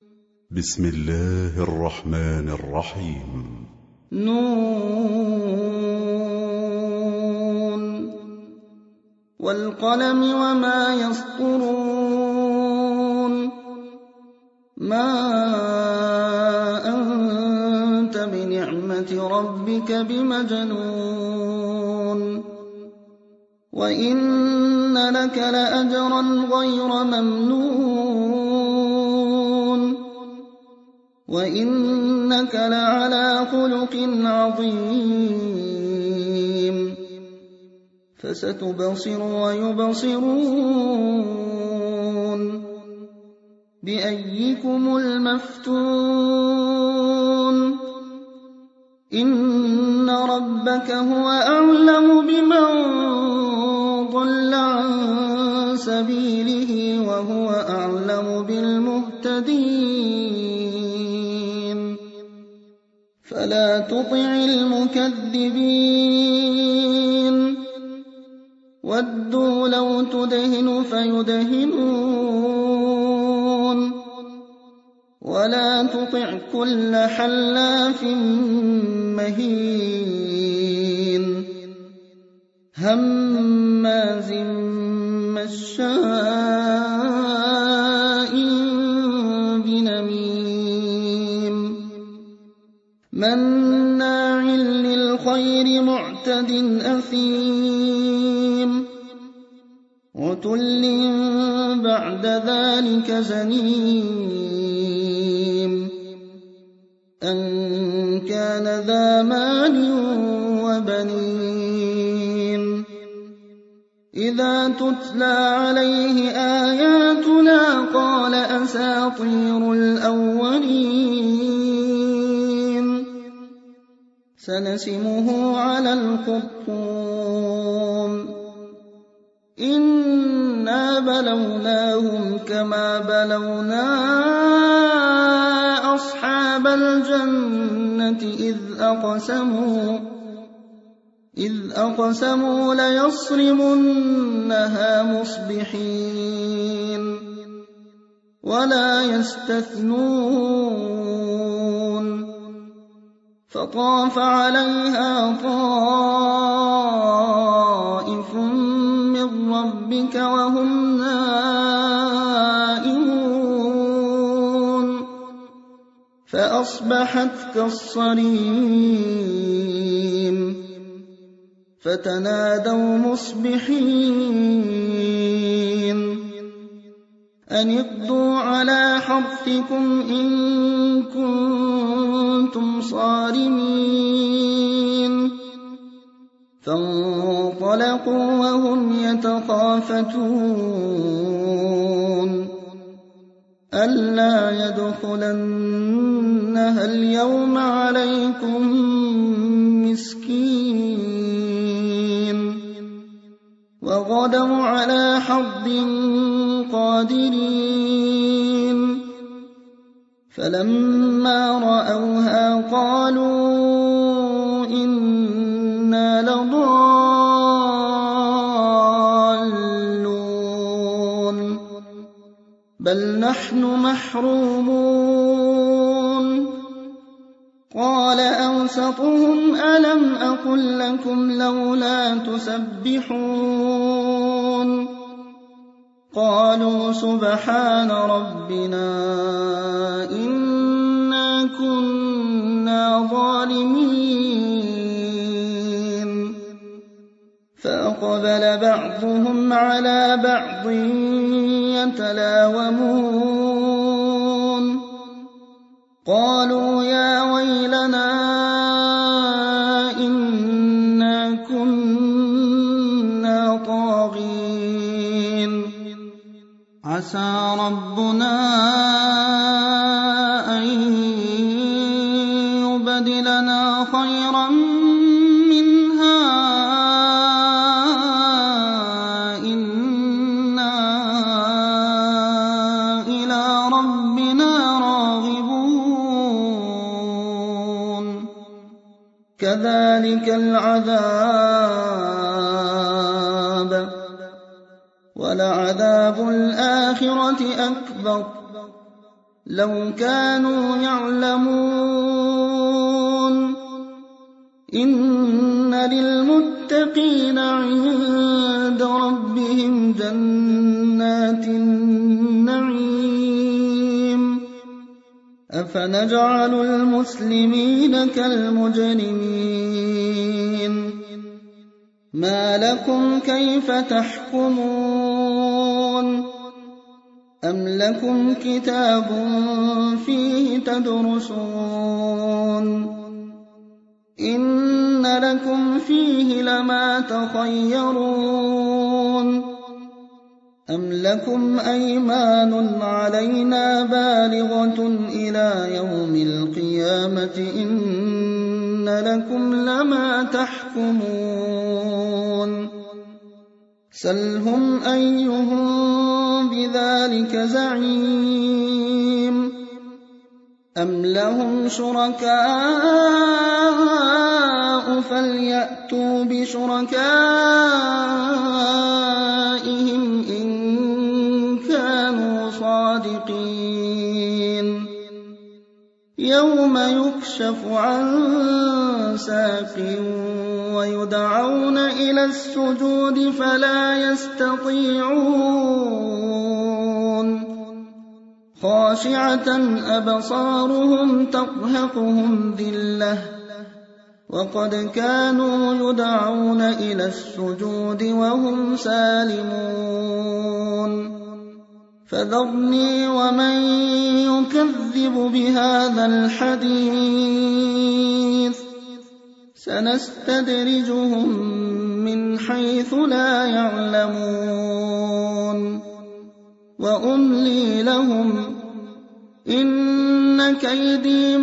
بسم الله الرحمن الرحيم. نون والقلم وما يسطرون ما أنت بنعمة ربك بمجنون وإن لك لأجرا غير ممنون وإنك لعلى خلق عظيم فستبصر ويبصرون بأيكم المفتون إن ربك هو أعلم بمن ضل عن سبيله وهو أعلم بالمهتدين فلا تطع المكذبين ودوا لو تدهن فيدهنون ولا تطع كل حلاف مهين هماز مشاء بنميم مناع للخير معتد أثيم عتل بعد ذلك زنيم أن كان ذا مال وبنين إذا تتلى عليه آياتنا قال أساطير الأولين سنسمه على الخرطوم إنا بلوناهم كما بلونا أصحاب الجنة إذ أقسموا ليصرمنها مصبحين ولا يستثنون فطاف عليها طائف من ربك وهم نائمون فأصبحت كالصريم فتنادوا مصبحين أن اغدوا على حرثكم إن كنتم صارمين فانطلقوا وهم يتخافتون ألا يدخلنها اليوم عليكم مسكين وغدوا على حرد قادرين فلما رأوها قالوا إنا لضالون بل نحن محرومون قال أوسطهم ألم أقل لكم لولا تسبحون قالوا سبحان ربنا إنا كنا ظالمين فأقبل بعضهم على بعض يتلاومون قالوا يا ويلنا إنا كنا طاغين عسى ربنا أن يبدلنا خيرا منها إنا إلى ربنا راغبون كذلك العذاب ولعذاب الآخرة أكبر لو كانوا يعلمون إن للمتقين عند ربهم جنات النعيم أفنجعل المسلمين كالمجرمين ما لكم كيف تحكمون أم لكم كتاب فيه تدرسون إن لكم فيه لما تخيرون أم لكم أيمان علينا بالغة إلى يوم القيامة إن لكم لما تحكمون سلهم أيهم بذلك زعيم أم لهم شركاء فليأتوا بشركائهم إن كانوا صادقين يوم يكشف عن ساق ويدعون إلى السجود فلا يستطيعون خاشعة أبصارهم ترهقهم ذلة وقد كانوا يدعون إلى السجود وهم سالمون فذرني ومن يكذب بهذا الحديث سنستدرجهم من حيث لا يعلمون وأملي لهم إن كيدي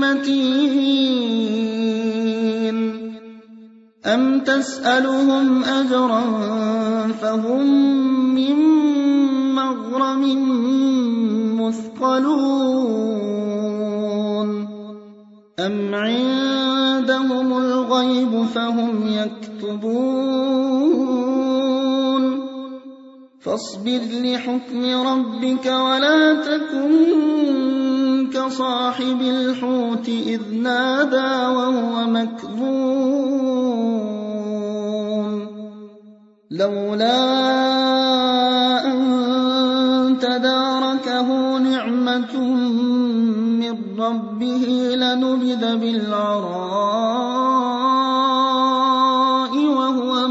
متين أم تسألهم أجرا فهم من مغرم مثقلون أم عندهم الغيب فهم يكتبون فاصبر لحكم ربك ولا تكن كصاحب الحوت إذ نادى وهو مكظوم لولا أن تداركه نعمة من ربه لنبذ بالعراء وهو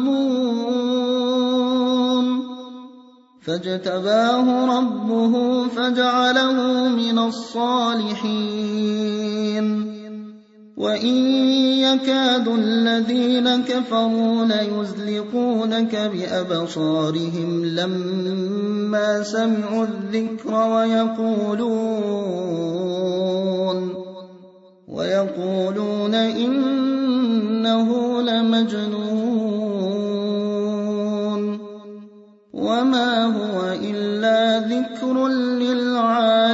مذموم فاجتباه ربه فجعله من الصالحين وإن يكاد الذين كفروا ليزلقونك بأبصارهم لما سمعوا الذكر ويقولون إنه لمجنون وما هو إلا ذكر للعالمين